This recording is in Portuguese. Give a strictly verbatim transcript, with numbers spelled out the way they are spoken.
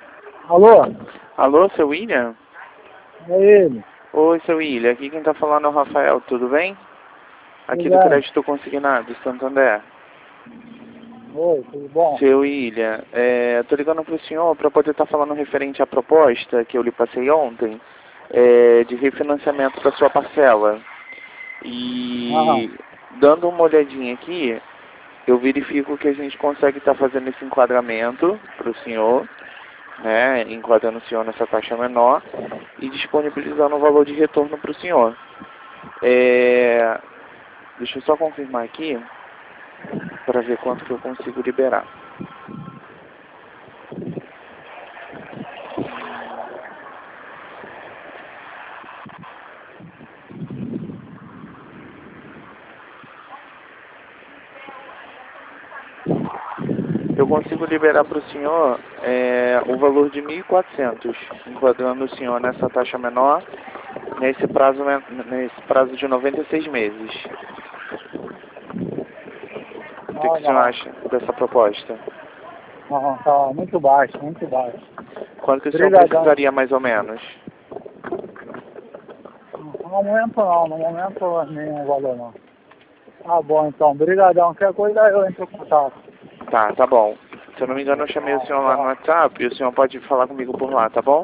Alô? Alô, seu William? É ele. Oi, seu William. Aqui quem tá falando é o Rafael, tudo bem? Aqui Tudo do bem? Crédito Consignado, Santander. Oi, tudo bom? Seu William, é, tô ligando pro senhor para poder estar falando referente à proposta que eu lhe passei ontem, é, de refinanciamento da sua parcela. Aham. E dando uma olhadinha aqui, eu verifico que a gente consegue estar fazendo esse enquadramento para o senhor, né, enquadrando o senhor nessa taxa menor e disponibilizando o valor de retorno para o senhor. É, deixa eu só confirmar aqui para ver quanto que eu consigo liberar. Eu consigo liberar para o senhor é, o valor de mil e quatrocentos, enquadrando o senhor nessa taxa menor, nesse prazo, nesse prazo de noventa e seis meses. O que, que Não, o senhor não. acha dessa proposta? Não, tá muito baixo, muito baixo. Quanto que o senhor Obrigadão. precisaria mais ou menos? No momento não, no momento nenhum valor não. Tá bom então, obrigadão. Qualquer coisa eu entro em contato. Tá, tá bom. Se eu não me engano, eu chamei o Tchau, senhor lá no tchau. WhatsApp e o senhor pode falar comigo por lá, tá bom?